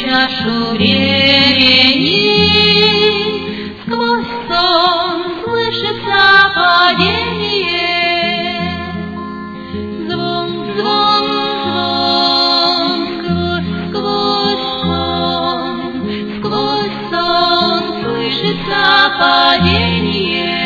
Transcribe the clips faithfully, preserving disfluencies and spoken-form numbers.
чашу рени. Сквозь сон слышится падение. Звон, звон, звон, сквозь, сквозь сон, сквозь сон слышится падение.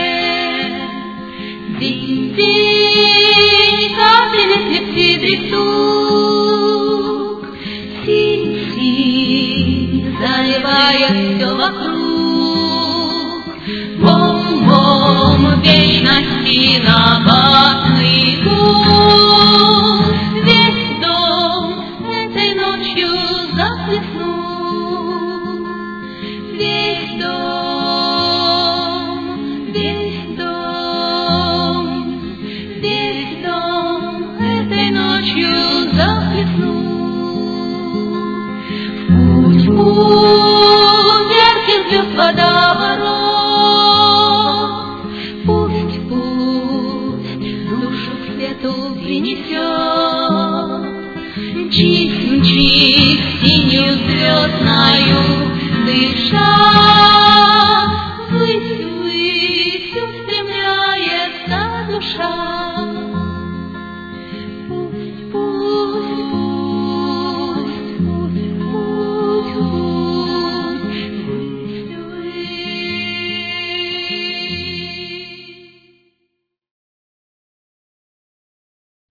День, день, капли цветы древтут, синь, синь, заливая все вокруг. Бом-бом, вечности набатный гул. Весь дом этой ночью захлестнул. Весь дом, весь дом, весь дом этой ночью захлестнул. Путь, путь, ярких звезд водоворот, пусть, пусть душу к свету принесет. Мчись, мчись, синюю звездною дыша, ввысь, ввысь устремляется душа.